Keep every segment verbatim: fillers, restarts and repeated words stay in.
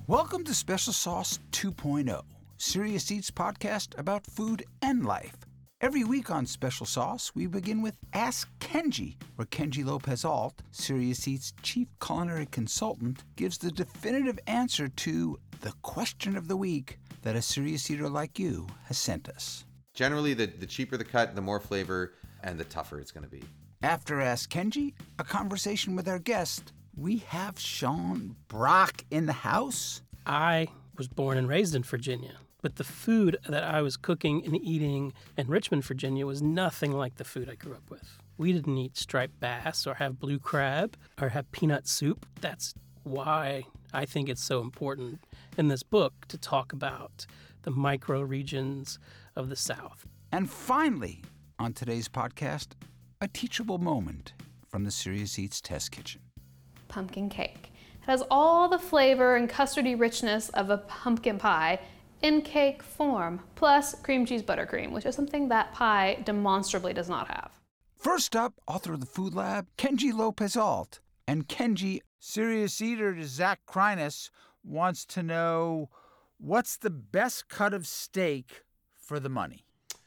Welcome to Special Sauce two point oh, Serious Eats podcast about food and life. Every week on Special Sauce, we begin with Ask Kenji, where Kenji Lopez-Alt, Serious Eats chief culinary consultant, gives the definitive answer to the question of the week that a serious eater like you has sent us. Generally, the, the cheaper the cut, the more flavor, and the tougher it's going to be. After Ask Kenji, a conversation with our guest, we have Sean Brock in the house. I was born and raised in Virginia, but the food that I was cooking and eating in Richmond, Virginia was nothing like the food I grew up with. We didn't eat striped bass or have blue crab or have peanut soup. That's why I think it's so important in this book to talk about the micro regions of the South. And finally, on today's podcast, a teachable moment from the Serious Eats Test Kitchen. Pumpkin cake. It has all the flavor and custardy richness of a pumpkin pie in cake form, plus cream cheese buttercream, which is something that pie demonstrably does not have. First up, author of the Food Lab, Kenji Lopez-Alt. And Kenji, serious eater to Zach Kreiness, wants to know, what's the best cut of steak for the money?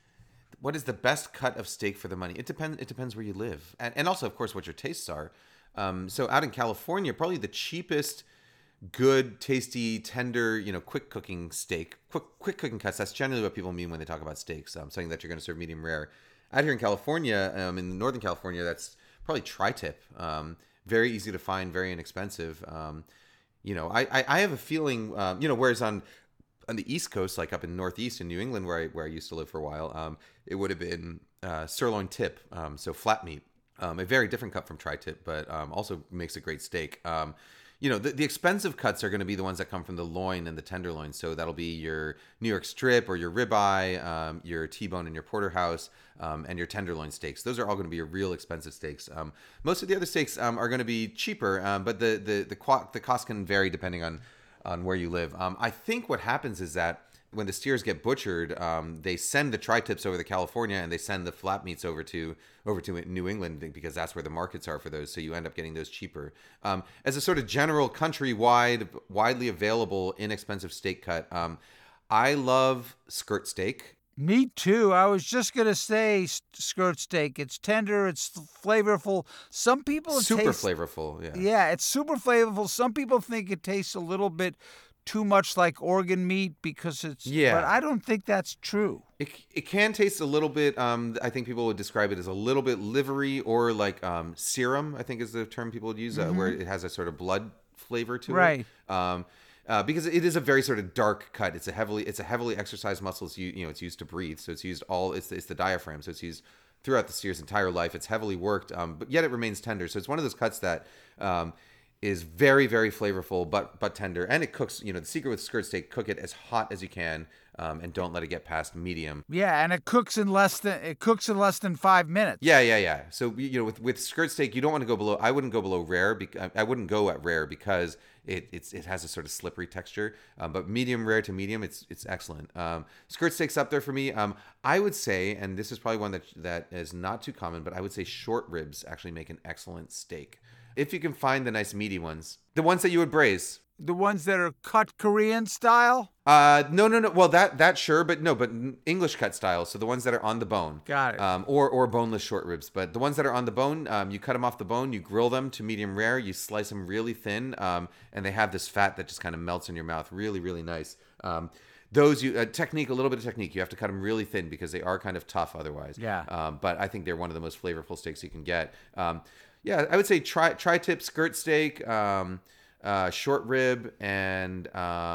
What is the best cut of steak for the money? It depends. It depends where you live, and and also, of course, what your tastes are. Um, so out in California, probably the cheapest, good, tasty, tender, you know, quick cooking steak, quick quick cooking cuts. That's generally what people mean when they talk about steaks. Um, something that you're going to serve medium rare. Out here in California, um, in Northern California, that's probably tri-tip. Um, very easy to find, very inexpensive. Um, you know, I, I I have a feeling, um, you know, whereas on on the East Coast, like up in Northeast in New England, where I where I used to live for a while, um, it would have been uh, sirloin tip, um, so flat meat. Um, a very different cut from tri-tip, but um, also makes a great steak. Um, you know, the, the expensive cuts are going to be the ones that come from the loin and the tenderloin. So that'll be your New York strip or your ribeye, um, your T-bone and your porterhouse, um, and your tenderloin steaks. Those are all going to be your real expensive steaks. Um, most of the other steaks um, are going to be cheaper, um, but the the the, qu- the cost can vary depending on on where you live. Um, I think what happens is that when the steers get butchered, um, they send the tri-tips over to California and they send the flat meats over to over to New England because that's where the markets are for those. So you end up getting those cheaper. Um, as a sort of general countrywide, widely available, inexpensive steak cut, um, I love skirt steak. Me too. I was just going to say skirt steak. It's tender. It's flavorful. Some people it super taste, flavorful. Yeah. Yeah, it's super flavorful. Some people think it tastes a little bit too much like organ meat because it's. Yeah. But I don't think that's true. It it can taste a little bit. Um, I think people would describe it as a little bit livery or like um serum. I think is the term people would use, mm-hmm. uh, where it has a sort of blood flavor to right. it. Right. Um. Uh, because it is a very sort of dark cut. It's a heavily, it's a heavily exercised muscle. It's, you know, it's used to breathe. So it's used all, it's, it's the diaphragm. So it's used throughout the steer's entire life. It's heavily worked, um, but yet it remains tender. So it's one of those cuts that um, is very, very flavorful, but but tender. And it cooks, you know, the secret with skirt steak, cook it as hot as you can, um, and don't let it get past medium. Yeah, and it cooks in less than it cooks in less than five minutes. Yeah, yeah, yeah. So you know, with, with skirt steak, you don't want to go below. I wouldn't go below rare. Because I wouldn't go at rare because it it's it has a sort of slippery texture. Um, but medium rare to medium, it's it's excellent. Um, skirt steak's up there for me. Um, I would say, and this is probably one that that is not too common, but I would say short ribs actually make an excellent steak. If you can find the nice meaty ones, the ones that you would braise. The ones that are cut Korean style? Uh, no, no, no. Well, that that sure, but no, but English cut style. So the ones that are on the bone. Got it. Um, or or boneless short ribs. But the ones that are on the bone, um, you cut them off the bone, you grill them to medium rare, you slice them really thin, um, and they have this fat that just kind of melts in your mouth. Really, really nice. Um, those you uh, technique, a little bit of technique. You have to cut them really thin because they are kind of tough otherwise. Yeah. Um, but I think they're one of the most flavorful steaks you can get. Um, yeah, I would say tri tri-tip skirt steak. Um, Uh, short rib and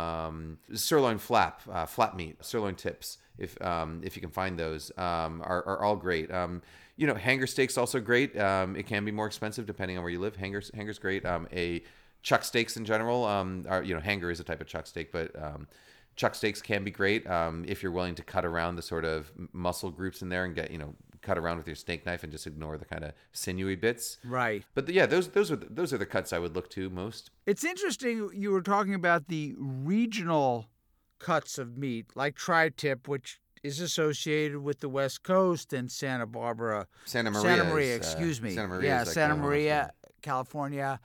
um, sirloin flap, uh, flap meat, sirloin tips. If um, if you can find those, um, are, are all great. Um, you know, hanger steak's also great. Um, it can be more expensive depending on where you live. Hanger's hanger's great. Um, a chuck steaks in general. Um, are, you know, hanger is a type of chuck steak, but um, chuck steaks can be great um, if you're willing to cut around the sort of muscle groups in there and get, you know, cut around with your steak knife and just ignore the kind of sinewy bits. Right. But the, yeah, those those are the, those are the cuts I would look to most. It's interesting you were talking about the regional cuts of meat, like tri-tip, which is associated with the West Coast and Santa Barbara. Santa Maria. Santa Maria, is, excuse uh, me. Santa Maria. Yeah, is like Santa the Maria, California.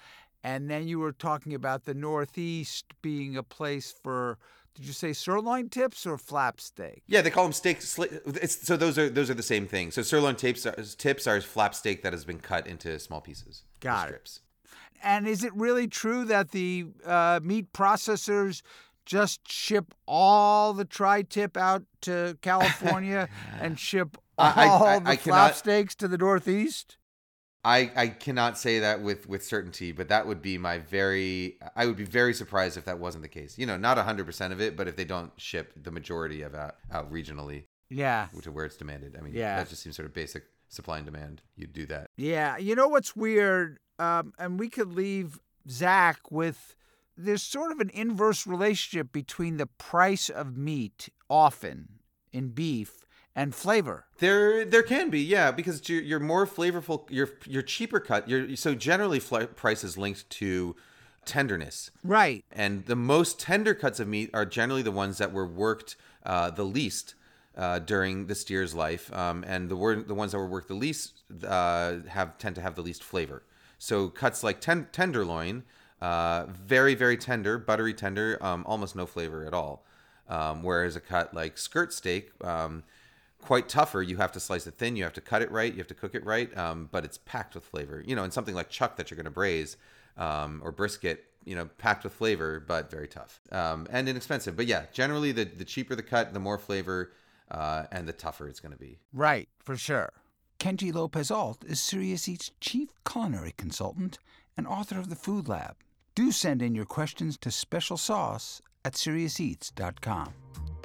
And then you were talking about the Northeast being a place for, did you say sirloin tips or flap steak? Yeah, they call them steak. Sli- it's, so those are those are the same thing. So sirloin tips are, tips are flap steak that has been cut into small pieces. Got it. Strips. And is it really true that the uh, meat processors just ship all the tri-tip out to California and ship all I, I, I, the I flap cannot, steaks to the Northeast? I, I cannot say that with, with certainty, but that would be my very, I would be very surprised if that wasn't the case. You know, not one hundred percent of it, but if they don't ship the majority of out, out regionally. Yeah. To where it's demanded. I mean, yeah. that just seems sort of basic supply and demand. You'd do that. Yeah. You know what's weird? Um, and we could leave Zach with, there's sort of an inverse relationship between the price of meat often in beef and flavor. There, there can be, yeah, because you're, you're more flavorful. You're, you're cheaper cut. You're so generally fl- price is linked to tenderness, right? And the most tender cuts of meat are generally the ones that were worked uh, the least uh, during the steer's life, um, and the word, the ones that were worked the least uh, have tend to have the least flavor. So cuts like ten- tenderloin, uh, very very tender, buttery tender, um, almost no flavor at all. Um, whereas a cut like skirt steak. Um, Quite tougher. You have to slice it thin. You have to cut it right. You have to cook it right. Um, but it's packed with flavor. You know, and something like chuck that you're going to braise, um, or brisket, you know, packed with flavor, but very tough um, and inexpensive. But yeah, generally the the cheaper the cut, the more flavor, uh, and the tougher it's going to be. Right, for sure. Kenji Lopez-Alt is Serious Eats chief culinary consultant and author of the Food Lab. Do send in your questions to special sauce at serious eats dot com.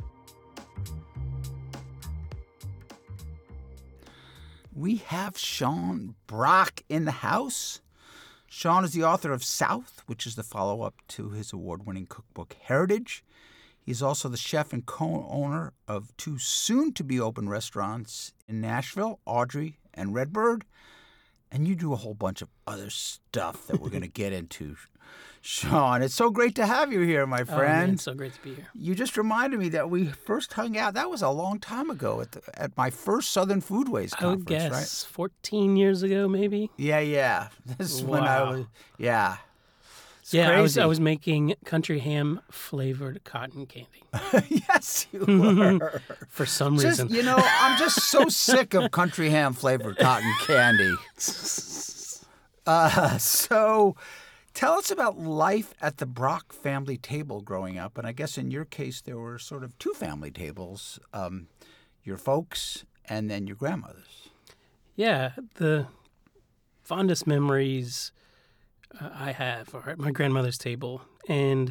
We have Sean Brock in the house. Sean is the author of South, which is the follow-up to his award-winning cookbook Heritage. He's also the chef and co-owner of two soon-to-be-open restaurants in Nashville, Audrey and Redbird. And you do a whole bunch of other stuff that we're going to get into. Sean, it's so great to have you here, my friend. Oh, man, it's so great to be here. You just reminded me that we first hung out. That was a long time ago at the, at my first Southern Foodways conference, I would guess right? fourteen years ago, maybe. Yeah, yeah. This is when I Wow. was. Yeah. It's yeah, crazy. I was I was making country ham flavored cotton candy Yes, you were. for some Just, reason. you know, I'm just so sick of country ham flavored cotton candy. Uh, so, tell us about life at the Brock family table growing up. And I guess in your case, there were sort of two family tables, um, your folks and then your grandmother's. Yeah, the fondest memories uh, I have are at my grandmother's table. And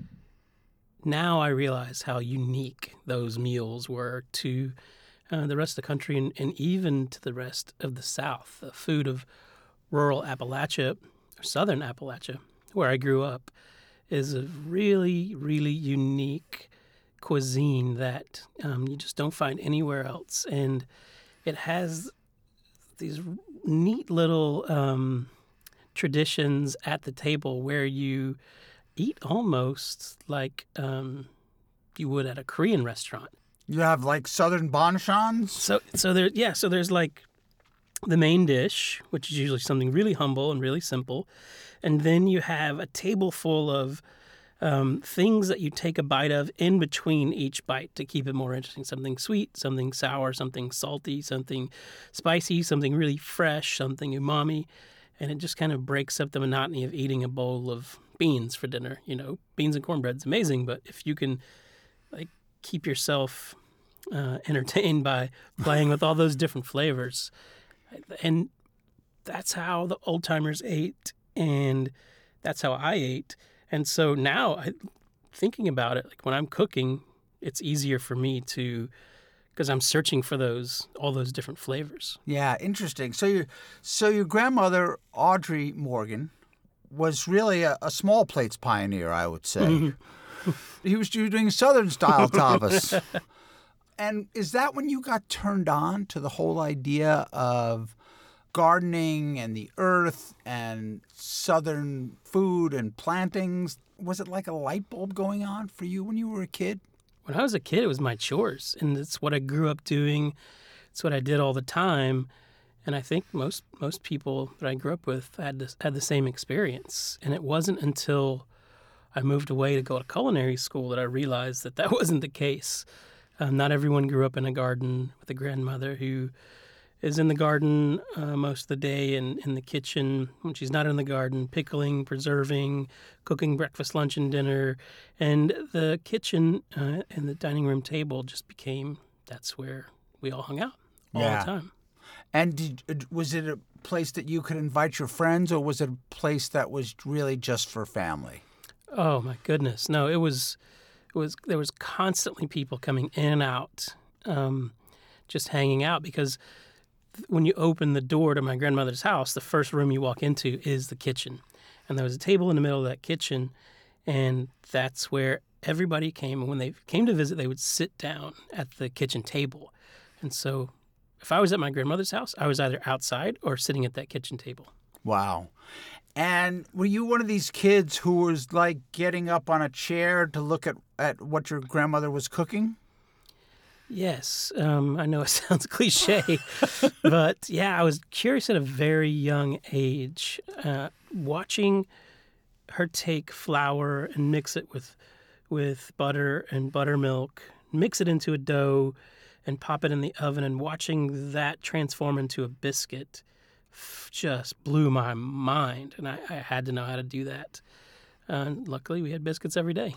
now I realize how unique those meals were to uh, the rest of the country and, and even to the rest of the South. The food of rural Appalachia, or southern Appalachia, where I grew up, is a really, really unique cuisine that um, you just don't find anywhere else. And it has these neat little um, traditions at the table where you eat almost like um, you would at a Korean restaurant. You have like Southern bonchons? So, so there, yeah. So there's like the main dish, which is usually something really humble and really simple, and then you have a table full of um, things that you take a bite of in between each bite to keep it more interesting. Something sweet, something sour, something salty, something spicy, something really fresh, something umami, and it just kind of breaks up the monotony of eating a bowl of beans for dinner. You know, beans and cornbread's amazing, but if you can like keep yourself uh, entertained by playing with all those different flavors. And that's how the old timers ate, and that's how I ate. And so now, I, thinking about it, like when I'm cooking, it's easier for me to, because I'm searching for those, all those different flavors. Yeah, interesting. So your, so your grandmother, Audrey Morgan, was really a, a small plates pioneer, I would say. Mm-hmm. He was doing Southern style tapas. And is that when you got turned on to the whole idea of gardening and the earth and Southern food and plantings? Was it like a light bulb going on for you when you were a kid? When I was a kid, it was my chores, and it's what I grew up doing. It's what I did all the time. And I think most most people that I grew up with had this, had the same experience. And it wasn't until I moved away to go to culinary school that I realized that that wasn't the case. Um, not everyone grew up in a garden with a grandmother who is in the garden uh, most of the day and in the kitchen when she's not in the garden, pickling, preserving, cooking breakfast, lunch, and dinner. And the kitchen uh, and the dining room table just became, that's where we all hung out all Yeah. the time. And did, was it a place that you could invite your friends, or was it a place that was really just for family? Oh my goodness. No, it was, it was, there was constantly people coming in and out, um, just hanging out, because when you open the door to my grandmother's house, the first room you walk into is the kitchen. And there was a table in the middle of that kitchen, and that's where everybody came. And when they came to visit, they would sit down at the kitchen table. And so if I was at my grandmother's house, I was either outside or sitting at that kitchen table. Wow. And were you one of these kids who was like getting up on a chair to look at, at what your grandmother was cooking? Yes, um, I know it sounds cliche, but yeah, I was curious at a very young age, uh, watching her take flour and mix it with with butter and buttermilk, mix it into a dough, and pop it in the oven, and watching that transform into a biscuit f- just blew my mind, and I, I had to know how to do that. Uh, luckily, we had biscuits every day.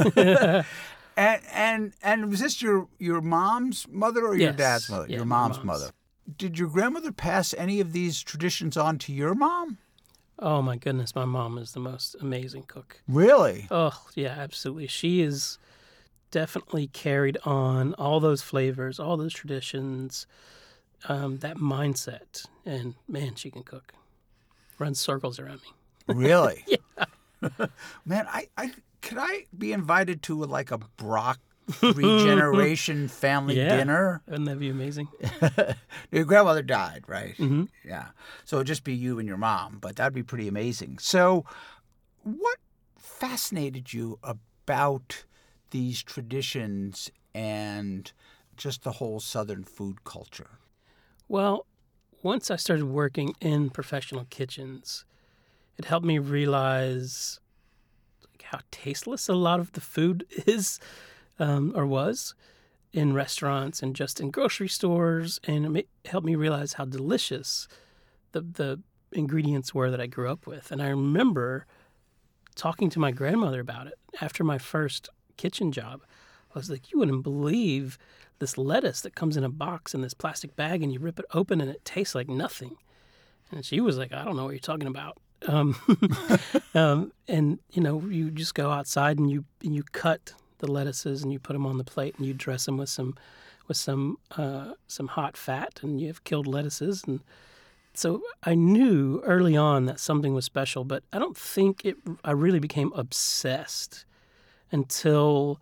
And and and was this your, your mom's mother or your Yes. dad's mother? Yeah, your my mom's, mom's. mother. Did your grandmother pass any of these traditions on to your mom? Oh my goodness, my mom is the most amazing cook. Really? Oh, yeah, absolutely. She is definitely carried on all those flavors, all those traditions, um, that mindset. And man, she can cook. Runs circles around me. Really? Yeah. Man, I, I could I be invited to like a Brock regeneration family Yeah. dinner? Wouldn't that be amazing? Your grandmother died, right? Mhm. Yeah. So it'd just be you and your mom, but that'd be pretty amazing. So what fascinated you about these traditions and just the whole Southern food culture? Well, once I started working in professional kitchens, it helped me realize like, how tasteless a lot of the food is um, or was in restaurants and just in grocery stores. And it ma- helped me realize how delicious the, the ingredients were that I grew up with. And I remember talking to my grandmother about it after my first kitchen job. I was like, you wouldn't believe this lettuce that comes in a box in this plastic bag, and you rip it open and it tastes like nothing. And she was like, I don't know what you're talking about. Um, um, and, you know, you just go outside and you and you cut the lettuces and you put them on the plate and you dress them with some with some uh, some hot fat, and you have killed lettuces. And so I knew early on that something was special, but I don't think it. I really became obsessed until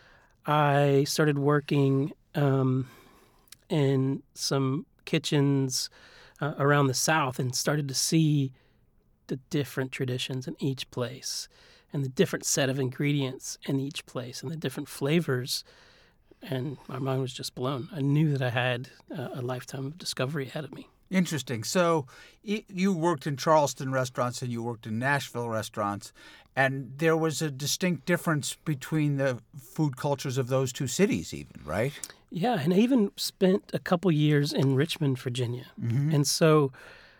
I started working um, in some kitchens uh, around the South and started to see the different traditions in each place and the different set of ingredients in each place and the different flavors. And my mind was just blown. I knew that I had uh, a lifetime of discovery ahead of me. Interesting. So y- you worked in Charleston restaurants and you worked in Nashville restaurants, and there was a distinct difference between the food cultures of those two cities even, right? Yeah, and I even spent a couple years in Richmond, Virginia. And so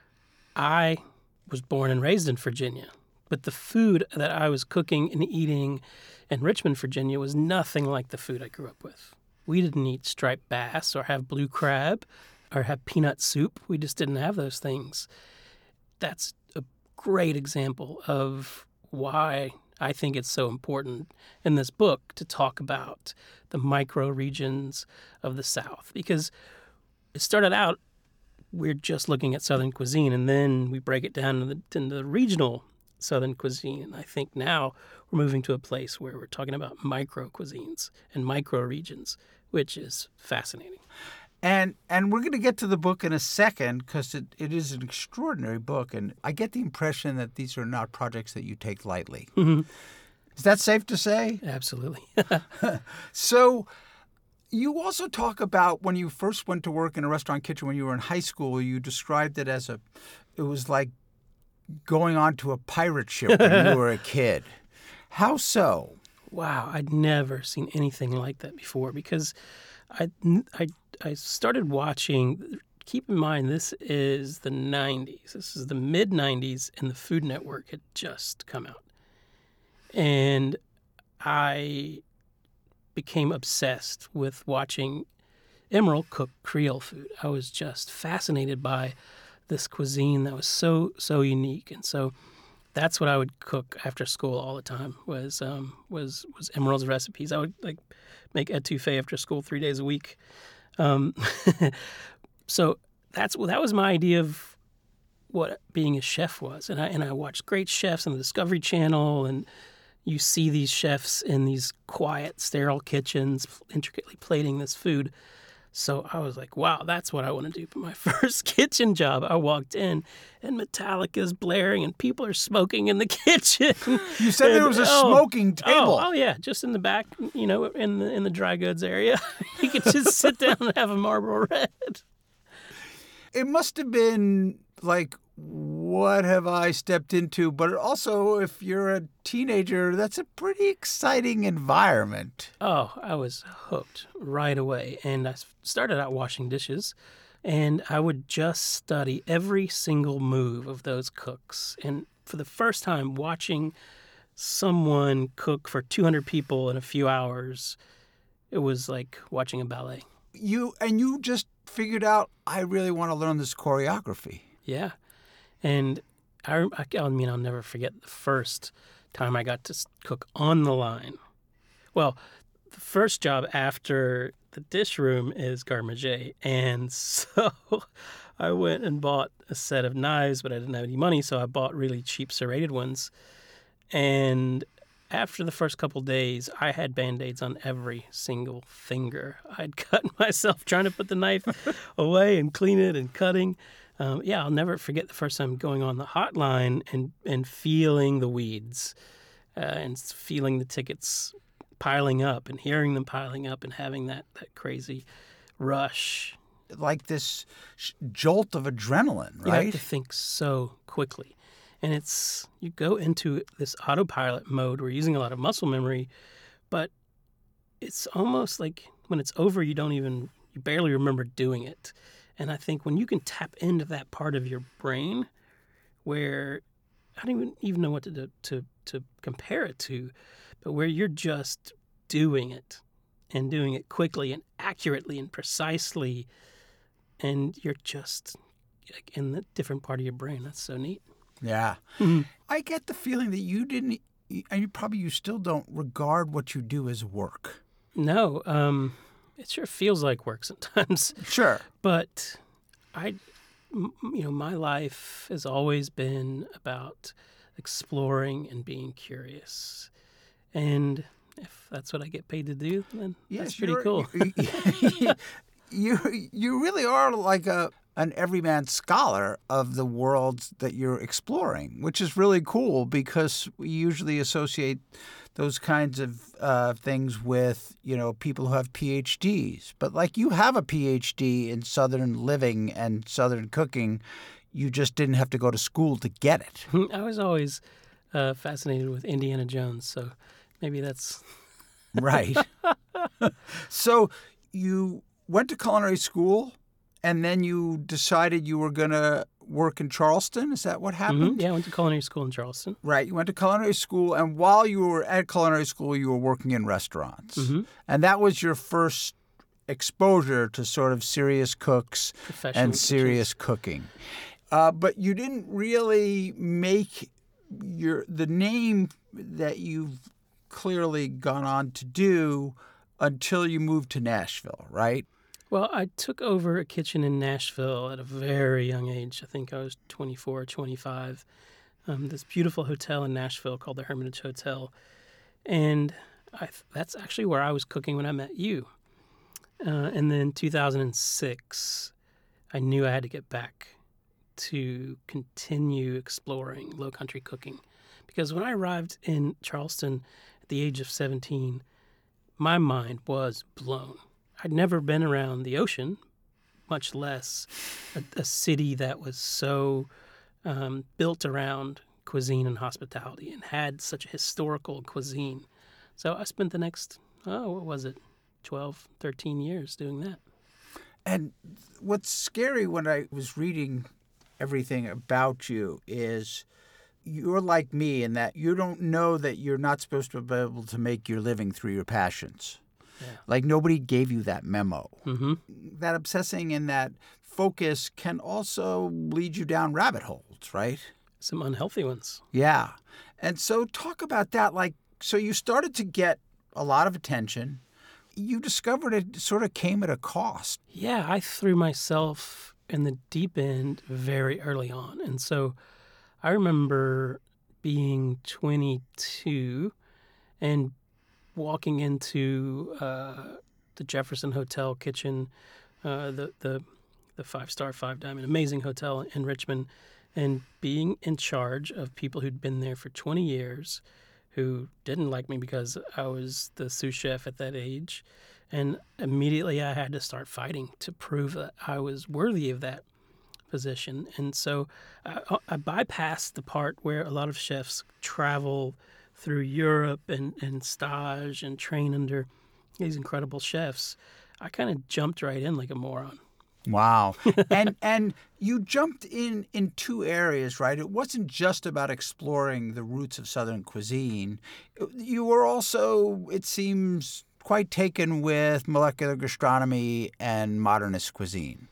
I was born and raised in Virginia, but the food that I was cooking and eating in Richmond, Virginia was nothing like the food I grew up with. We didn't eat striped bass or have blue crab or have peanut soup. We just didn't have those things. That's a great example of why I think it's so important in this book to talk about the micro regions of the South, because it started out we're just looking at Southern cuisine, and then we break it down into the, into the regional Southern cuisine. And I think now we're moving to a place where we're talking about micro cuisines and micro regions, which is fascinating. And and we're going to get to the book in a second because it, it is an extraordinary book, and I get the impression that these are not projects that you take lightly. Is that safe to say? Absolutely. So You also talk about when you first went to work in a restaurant kitchen when you were in high school, you described it as a, it was like going onto a pirate ship when you were a kid. How so? Wow, I'd never seen anything like that before because I, I, I started watching, keep in mind, this is the nineties. This is the mid nineties, and the Food Network had just come out. And I became obsessed with watching Emeril cook Creole food. I was just fascinated by this cuisine that was so, so unique. And so that's what I would cook after school all the time was um, was was Emeril's recipes. I would like make etouffee after school three days a week. Um, so that's well, that was my idea of what being a chef was. And I and I watched great chefs on the Discovery Channel, and you see these chefs in these quiet, sterile kitchens, intricately plating this food. So I was like, wow, that's what I want to do for my first kitchen job. I walked in, and Metallica's blaring, and people are smoking in the kitchen. You said and, there was a oh, smoking table. Oh, oh, yeah, just in the back, you know, in the in the dry goods area. You could just sit down and have a Marlboro Red. It must have been like, what have I stepped into? But also, if you're a teenager, that's a pretty exciting environment. Oh, I was hooked right away. And I started out washing dishes, and I would just study every single move of those cooks. And for the first time, watching someone cook for two hundred people in a few hours, it was like watching a ballet. You and you just figured out, I really want to learn this choreography. Yeah. And I, I mean, I'll never forget the first time I got to cook on the line. Well, the first job after the dish room is garde manger. And so I went and bought a set of knives, but I didn't have any money, so I bought really cheap serrated ones. And after the first couple days, I had Band-Aids on every single finger. I'd cut myself trying to put the knife away and clean it and cutting. Um, yeah, I'll never forget the first time going on the hotline and, and feeling the weeds uh, and feeling the tickets piling up and hearing them piling up and having that, that crazy rush. Like this sh- jolt of adrenaline, You right? have to think so quickly. And it's, you go into this autopilot mode. We're using a lot of muscle memory, but it's almost like when it's over, you don't even, you barely remember doing it. And I think when you can tap into that part of your brain where I don't even, even know what to, to, to compare it to, but where you're just doing it and doing it quickly and accurately and precisely, and you're just like in the different part of your brain. That's so neat. Yeah. Mm-hmm. I get the feeling that you didn't, and you probably you still don't regard what you do as work. No, um, it sure feels like work sometimes. Sure. But I, m- you know, my life has always been about exploring and being curious. And if that's what I get paid to do, then Yes, that's pretty you're- cool. You, you you really are like a an everyman scholar of the worlds that you're exploring, which is really cool because we usually associate those kinds of uh, things with, you know, people who have P H Ds. But like you have a P H D in Southern living and Southern cooking, you just didn't have to go to school to get it. I was always uh, fascinated with Indiana Jones, so maybe that's... Right. So you went to culinary school, and then you decided you were going to work in Charleston. Is that what happened? Mhm. Yeah, I went to culinary school in Charleston. Right. You went to culinary school, and while you were at culinary school, you were working in restaurants. Mhm. And that was your first exposure to sort of serious cooks Professional and kitchens. serious cooking. Uh, but you didn't really make your the name that you've clearly gone on to do until you moved to Nashville, right? Well, I took over a kitchen in Nashville at a very young age. I think I was twenty-four or twenty-five. Um, this beautiful hotel in Nashville called the Hermitage Hotel. And I, that's actually where I was cooking when I met you. Uh, and then two thousand six, I knew I had to get back to continue exploring low country cooking. Because when I arrived in Charleston at the age of seventeen, my mind was blown. I'd never been around the ocean, much less a, a city that was so um, built around cuisine and hospitality and had such a historical cuisine. So I spent the next, oh, what was it, twelve, thirteen years doing that. And what's scary when I was reading everything about you is you're like me in that you don't know that you're not supposed to be able to make your living through your passions. Yeah. Like nobody gave you that memo. Mm-hmm. That obsessing and that focus can also lead you down rabbit holes, right? Some unhealthy ones. Yeah. And so talk about that. Like, so you started to get a lot of attention. You discovered it sort of came at a cost. Yeah, I threw myself in the deep end very early on. And so I remember being twenty-two and walking into uh, the Jefferson Hotel kitchen, uh, the, the, the five-star, five-diamond, amazing hotel in Richmond, and being in charge of people who'd been there for twenty years who didn't like me because I was the sous chef at that age. And immediately I had to start fighting to prove that I was worthy of that position. And so I, I bypassed the part where a lot of chefs travel through Europe and, and stage and train under these incredible chefs. I kind of jumped right in like a moron. Wow. and and you jumped in in two areas, right? It wasn't just about exploring the roots of Southern cuisine. You were also, it seems, quite taken with molecular gastronomy and modernist cuisine.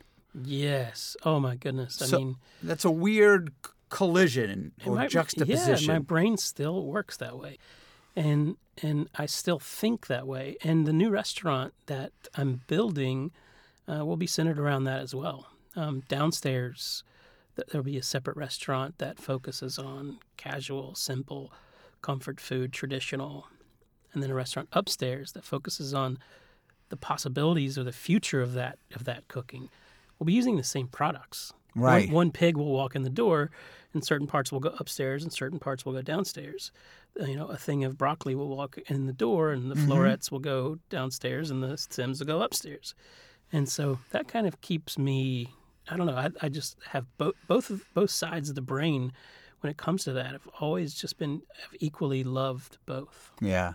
Yes. Oh, my goodness. So I mean, that's a weird collision or my, juxtaposition. Yeah, my brain still works that way. And and I still think that way. And the new restaurant that I'm building Uh, will be centered around that as well. Um, downstairs, th- there'll be a separate restaurant that focuses on casual, simple, comfort food, traditional, and then a restaurant upstairs that focuses on the possibilities or the future of that of that cooking. We'll be using the same products. Right. One, one pig will walk in the door, and certain parts will go upstairs, and certain parts will go downstairs. Uh, You know, a thing of broccoli will walk in the door, and the Mm-hmm. florets will go downstairs, and the stems will go upstairs. And so that kind of keeps me, I don't know, I, I just have both both of, both sides of the brain when it comes to that. I've always just been, I've equally loved both. Yeah.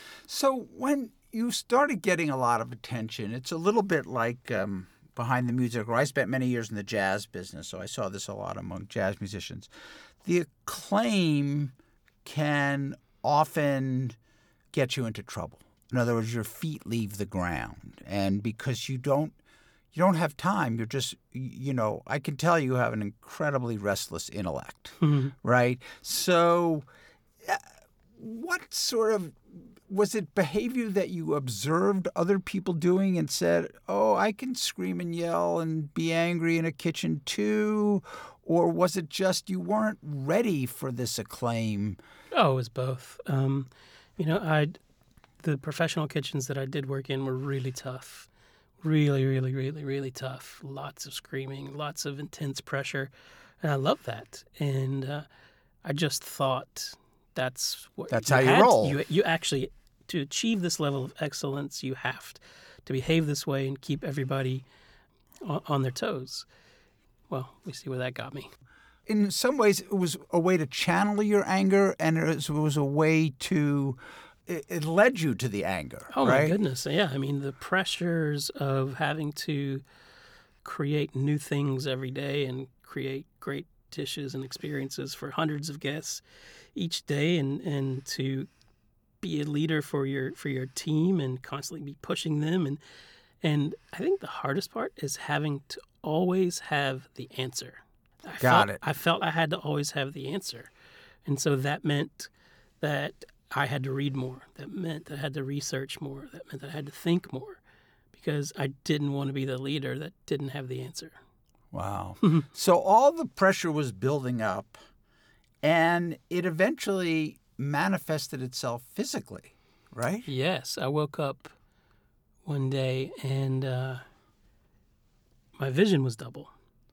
So when you started getting a lot of attention, it's a little bit like um, Behind the Music, where I spent many years in the jazz business, so I saw this a lot among jazz musicians. The acclaim can often get you into trouble. In other words, your feet leave the ground, and because you don't, you don't have time. You're just, you know, I can tell you have an incredibly restless intellect, Mm-hmm. right? So, uh, what sort of was it behavior that you observed other people doing and said, "Oh, I can scream and yell and be angry in a kitchen too," or was it just you weren't ready for this acclaim? Oh, it was both. Um, you know, I the professional kitchens that I did work in were really tough. Really, really, really, really tough. Lots of screaming, lots of intense pressure. And I love that. And uh, I just thought that's what That's how you had to- roll. you, you actually, to achieve this level of excellence, you have to behave this way and keep everybody on, on their toes. Well, we see where that got me. In some ways, it was a way to channel your anger, and it was, it was a way to, it, it led you to the anger, Oh, right? my goodness. Yeah. I mean, the pressures of having to create new things every day and create great dishes and experiences for hundreds of guests each day, and, and to be a leader for your for your team and constantly be pushing them. And, and I think the hardest part is having to always have the answer. I Got felt, it. I felt I had to always have the answer. And so that meant that I had to read more. That meant that I had to research more. That meant that I had to think more because I didn't want to be the leader that didn't have the answer. Wow. So all the pressure was building up, and it eventually manifested itself physically, right? Yes, I woke up one day and uh, my vision was double.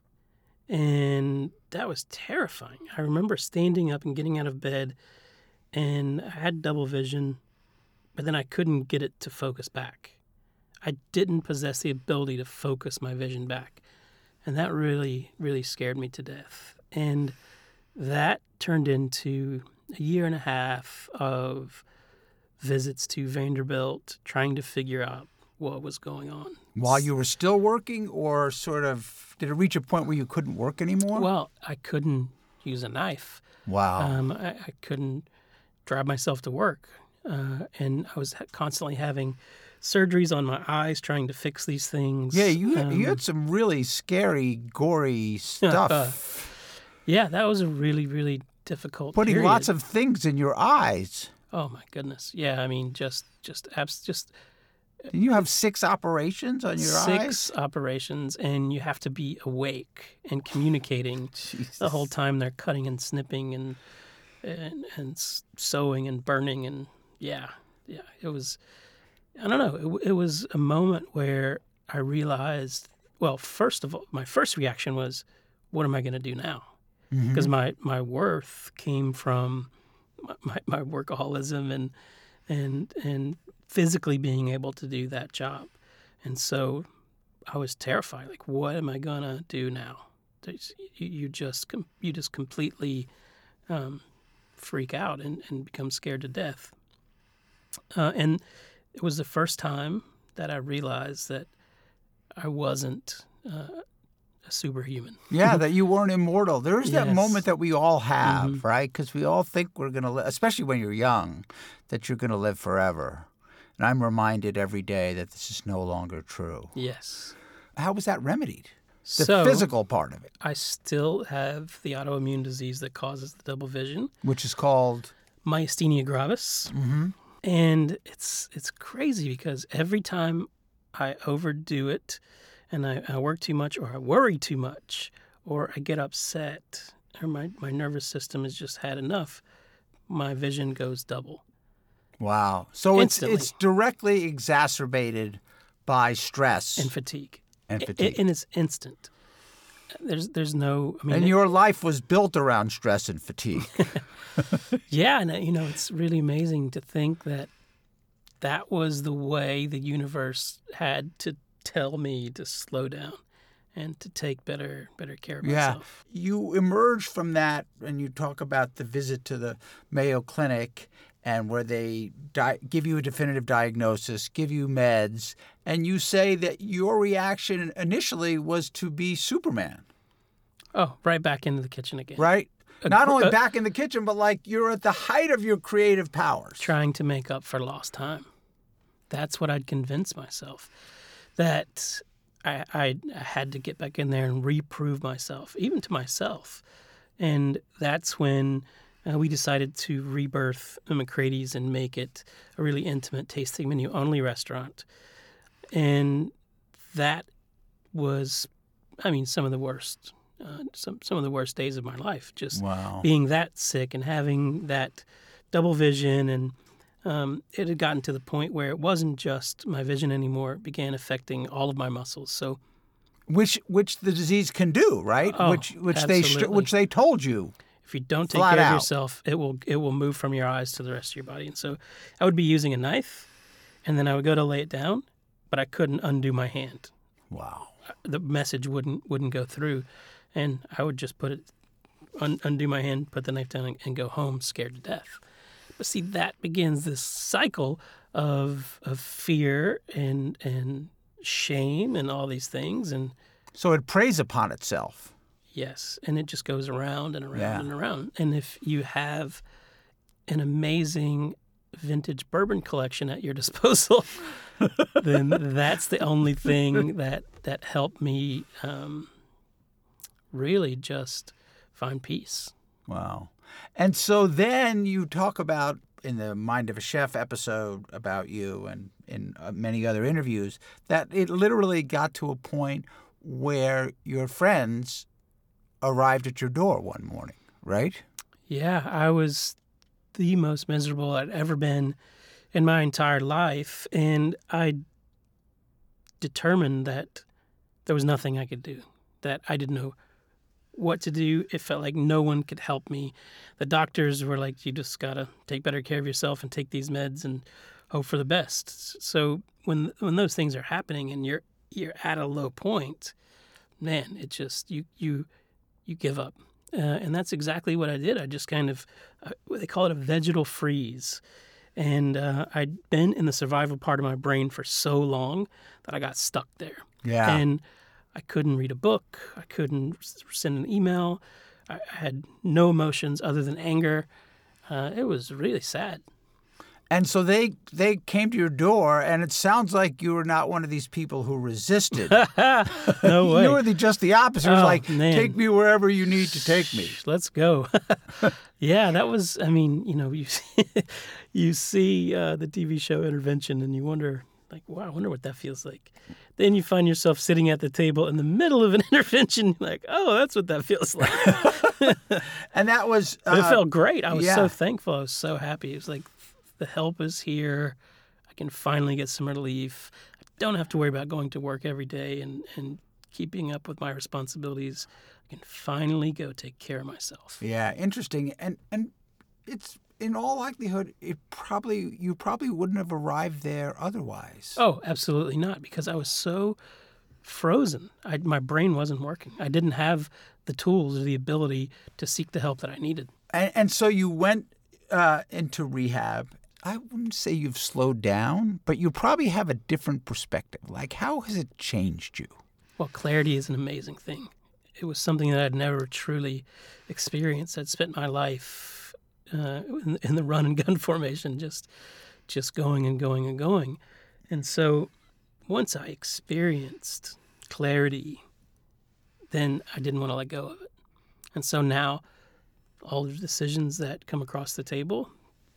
And that was terrifying. I remember standing up and getting out of bed, and I had double vision, but then I couldn't get it to focus back. I didn't possess the ability to focus my vision back. And that really, really scared me to death. And that turned into a year and a half of visits to Vanderbilt, trying to figure out what was going on. While you were still working, or sort of, did it reach a point where you couldn't work anymore? Well, I couldn't use a knife. Wow. Um, I, I couldn't drive myself to work. Uh, and I was constantly having surgeries on my eyes trying to fix these things. Yeah, you um, you had some really scary, gory stuff. Yeah, that was a really, really difficult Putting period. lots of things in your eyes. Oh my goodness. Yeah, I mean, just, just, abs- just Did you have six operations on your six eyes? operations, and you have to be awake and communicating Jesus. the whole time. They're cutting and snipping and and and sewing and burning, and yeah, yeah. It was, I don't know. It, it was a moment where I realized. Well, first of all, my first reaction was, "What am I going to do now?" Because my, my worth came from my, my workaholism and and and physically being able to do that job. And so I was terrified. Like, what am I gonna do now? There's- You, you just com- you just completely um, freak out and, and become scared to death. Uh, and it was the first time that I realized that I wasn't uh, a superhuman. Yeah, that you weren't immortal. There is that Yes. moment that we all have, Mhm. right? Because we all think we're going to live, especially when you're young, that you're going to live forever. And I'm reminded every day that this is no longer true. Yes. How was that remedied? The So physical part of it, I still have the autoimmune disease that causes the double vision, which is called. myasthenia gravis. Mm-hmm. And it's it's crazy because every time I overdo it and I, I work too much or I worry too much or I get upset or my, my nervous system has just had enough, my vision goes double. Wow. So it's Instantly. it's directly exacerbated by stress And fatigue. and A- fatigue. And it's instant. There's there's no, I mean, And it- your life was built around stress and fatigue. yeah, and uh, you know, it's really amazing to think that that was the way the universe had to tell me to slow down and to take better better care of Yeah. myself. You emerge from that and you talk about the visit to the Mayo Clinic and where they di- give you a definitive diagnosis, give you meds, and you say that your reaction initially was to be Superman, Oh, right back into the kitchen again. right? A Not gr- only uh, back in the kitchen, but like you're at the height of your creative powers. Trying to make up for lost time. That's what I'd convince myself. That I, I I had to get back in there and reprove myself, even to myself. And that's when uh, we decided to rebirth McCrady's and make it a really intimate tasting menu only restaurant. And that was, I mean, some of the worst, uh, some some of the worst days of my life. Just Wow. being that sick and having that double vision, and um, it had gotten to the point where it wasn't just my vision anymore. It began affecting all of my muscles. So Which which the disease can do, right? Oh, which which they st- absolutely. which they told you. if you don't take Flat care out. of yourself, it will it will move from your eyes to the rest of your body. And so I would be using a knife, and then I would go to lay it down, but I couldn't undo my hand. Wow. The message wouldn't wouldn't go through, and I would just put it un, undo my hand, put the knife down, and, and go home scared to death. But see, that begins this cycle of of fear and and shame and all these things, and So it preys upon itself. yes, and it just goes around and around Yeah. and around. And if you have an amazing vintage bourbon collection at your disposal, then that's the only thing that that helped me um, really just find peace. Wow. And so then you talk about in the Mind of a Chef episode about you and in uh, many other interviews that it literally got to a point where your friends arrived at your door one morning, right? Yeah, I was the most miserable I'd ever been in my entire life, and I determined that there was nothing I could do, that I didn't know what to do. It felt like no one could help me. The doctors were like, you just got to take better care of yourself and take these meds, and hope for the best. So when when those things are happening and you're you're at a low point, man, it just you you you give up, uh, and that's exactly what I did. I just kind of uh, they call it a vegetal freeze, and uh, I'd been in the survival part of my brain for so long that I got stuck there. Yeah, and I couldn't read a book. I couldn't send an email. I had no emotions other than anger. Uh, it was really sad. And so they they came to your door, and it sounds like you were not one of these people who resisted. No way. You were the, just the opposite. It was Oh, like, man. take me wherever you need to take me. Let's go. Yeah, that was, I mean, you know, you see, you see uh, the T V show Intervention, and you wonder, like, wow, I wonder what that feels like. Then you find yourself sitting at the table in the middle of an intervention, like, oh, that's what that feels like. And that was... But it uh, felt great. I was yeah. so thankful. I was so happy. It was like, the help is here. I can finally get some relief. I don't have to worry about going to work every day and, and keeping up with my responsibilities. I can finally go take care of myself. Yeah, interesting. And and it's, in all likelihood, it probably you probably wouldn't have arrived there otherwise. Oh, absolutely not, because I was so frozen. I, my brain wasn't working. I didn't have the tools or the ability to seek the help that I needed. And, and so you went uh, into rehab. I wouldn't say you've slowed down, but you probably have a different perspective. Like, how has it changed you? Well, clarity is an amazing thing. It was something that I'd never truly experienced. I'd spent my life uh, in, in the run and gun formation, just just going and going and going. And so once I experienced clarity, then I didn't want to let go of it. And so now all the decisions that come across the table,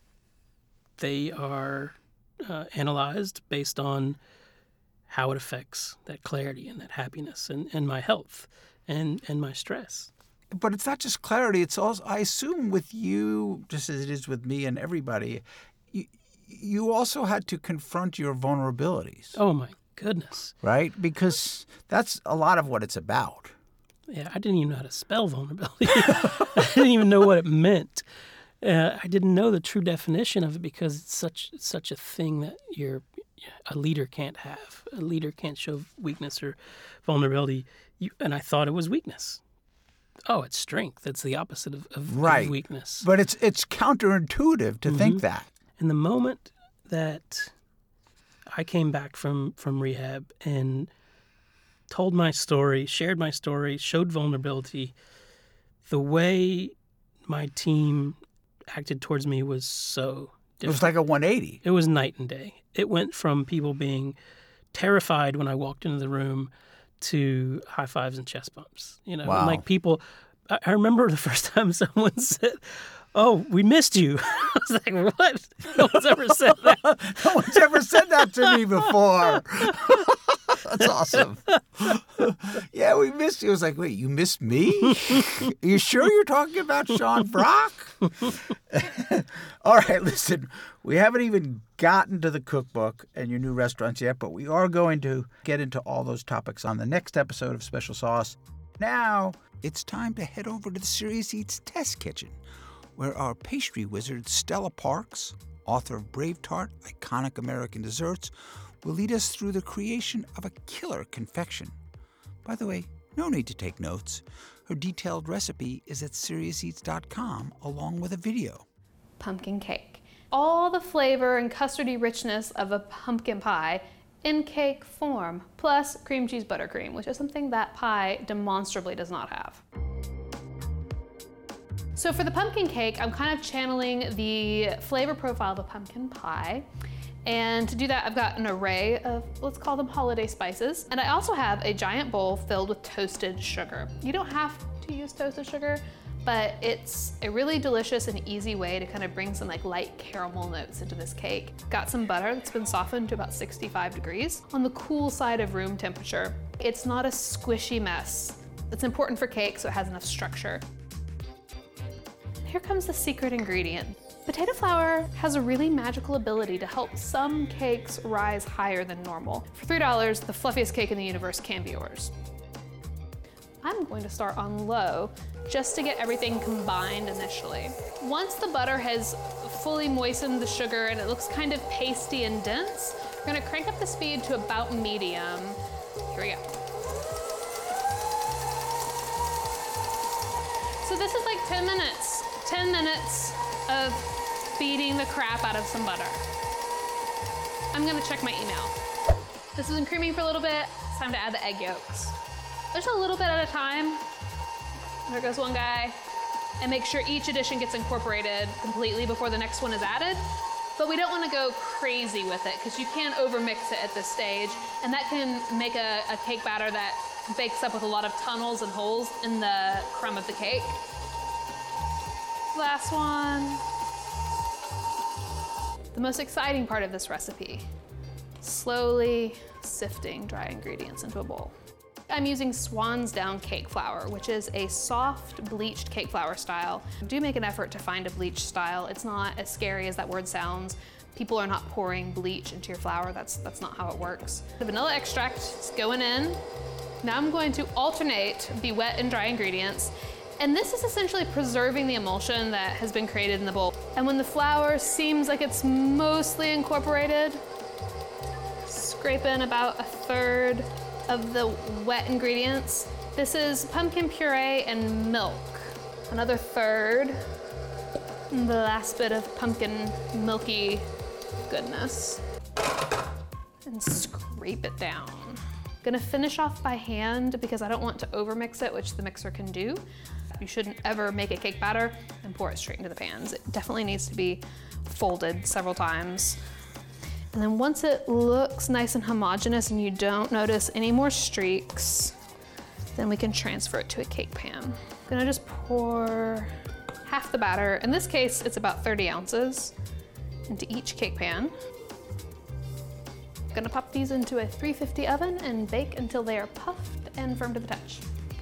they are uh, analyzed based on how it affects that clarity and that happiness and, and my health and, and my stress. But it's not just clarity. It's also, I assume with you, just as it is with me and everybody, you, you also had to confront your vulnerabilities. Oh, my goodness. Right? Because that's a lot of what it's about. Yeah, I didn't even know how to spell vulnerability. I didn't even know what it meant. Uh, I didn't know the true definition of it because it's such it's such a thing that you're a leader can't have. A leader can't show weakness or vulnerability. You, and I thought it was weakness. Oh, it's strength. It's the opposite of, of, Right. of weakness. But it's it's counterintuitive to think that. And the moment that I came back from, from rehab and told my story, shared my story, showed vulnerability, the way my team acted towards me was so different. It was like a one eighty. It was night and day. It went from people being terrified when I walked into the room to high fives and chest bumps. You know, Wow. like people. I, I remember the first time someone said, "Oh, we missed you." I was like, "What? No one's ever said that." No one's ever said that to me before. That's awesome. Yeah, we missed you. I was like, wait, you missed me? Are you sure you're talking about Sean Brock? All right, listen, we haven't even gotten to the cookbook and your new restaurants yet, but we are going to get into all those topics on the next episode of Special Sauce. Now, it's time to head over to the Serious Eats Test Kitchen, where our pastry wizard Stella Parks, author of Brave Tart, iconic American desserts, will lead us through the creation of a killer confection. By the way, no need to take notes. Her detailed recipe is at serious eats dot com along with a video. Pumpkin cake. All the flavor and custardy richness of a pumpkin pie in cake form, plus cream cheese buttercream, which is something that pie demonstrably does not have. So for the pumpkin cake, I'm kind of channeling the flavor profile of a pumpkin pie. And to do that, I've got an array of, let's call them holiday spices. And I also have a giant bowl filled with toasted sugar. You don't have to use toasted sugar, but it's a really delicious and easy way to kind of bring some like light caramel notes into this cake. Got some butter that's been softened to about sixty-five degrees on the cool side of room temperature. It's not a squishy mess. It's important for cake, so it has enough structure. Here comes the secret ingredient. Potato flour has a really magical ability to help some cakes rise higher than normal. For three dollars, the fluffiest cake in the universe can be yours. I'm going to start on low just to get everything combined initially. Once the butter has fully moistened the sugar and it looks kind of pasty and dense, we're gonna crank up the speed to about medium. Here we go. So this is like ten minutes. ten minutes of beating the crap out of some butter. I'm gonna check my email. This has been creaming for a little bit. It's time to add the egg yolks. Just a little bit at a time. There goes one guy. And make sure each addition gets incorporated completely before the next one is added. But we don't want to go crazy with it because you can overmix it at this stage, and that can make a, a cake batter that bakes up with a lot of tunnels and holes in the crumb of the cake. Last one. The most exciting part of this recipe, slowly sifting dry ingredients into a bowl. I'm using Swan's Down cake flour, which is a soft bleached cake flour style. Do make an effort to find a bleached style. It's not as scary as that word sounds. People are not pouring bleach into your flour. That's, that's not how it works. The vanilla extract is going in. Now I'm going to alternate the wet and dry ingredients. And this is essentially preserving the emulsion that has been created in the bowl. And when the flour seems like it's mostly incorporated, scrape in about a third of the wet ingredients. This is pumpkin puree and milk. Another third. And the last bit of pumpkin milky goodness. And scrape it down. Gonna finish off by hand because I don't want to overmix it, which the mixer can do. You shouldn't ever make a cake batter and pour it straight into the pans. It definitely needs to be folded several times. And then once it looks nice and homogeneous and you don't notice any more streaks, then we can transfer it to a cake pan. I'm gonna just pour half the batter. In this case, it's about thirty ounces into each cake pan. I'm gonna pop these into a three fifty oven and bake until they are puffed and firm to the touch.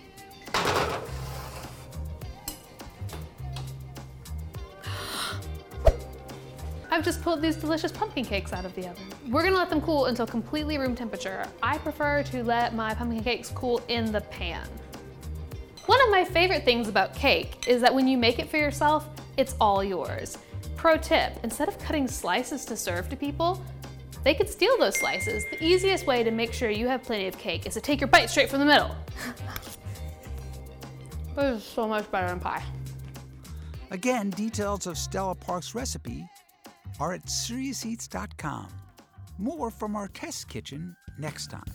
I've just pulled these delicious pumpkin cakes out of the oven. We're gonna let them cool until completely room temperature. I prefer to let my pumpkin cakes cool in the pan. One of my favorite things about cake is that when you make it for yourself, it's all yours. Pro tip, instead of cutting slices to serve to people, they could steal those slices. The easiest way to make sure you have plenty of cake is to take your bite straight from the middle. This is so much better than pie. Again, details of Stella Park's recipe are at serious eats dot com. More from our test kitchen next time.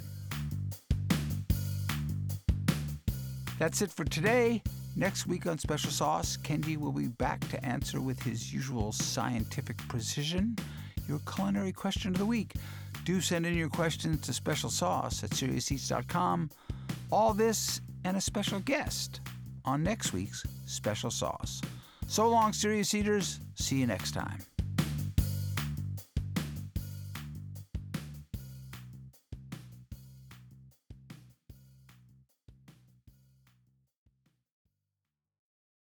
That's it for today. Next week on Special Sauce, Kenji will be back to answer with his usual scientific precision your culinary question of the week. Do send in your questions to Special Sauce at serious eats dot com. All this and a special guest on next week's Special Sauce. So long, Serious Eaters. See you next time.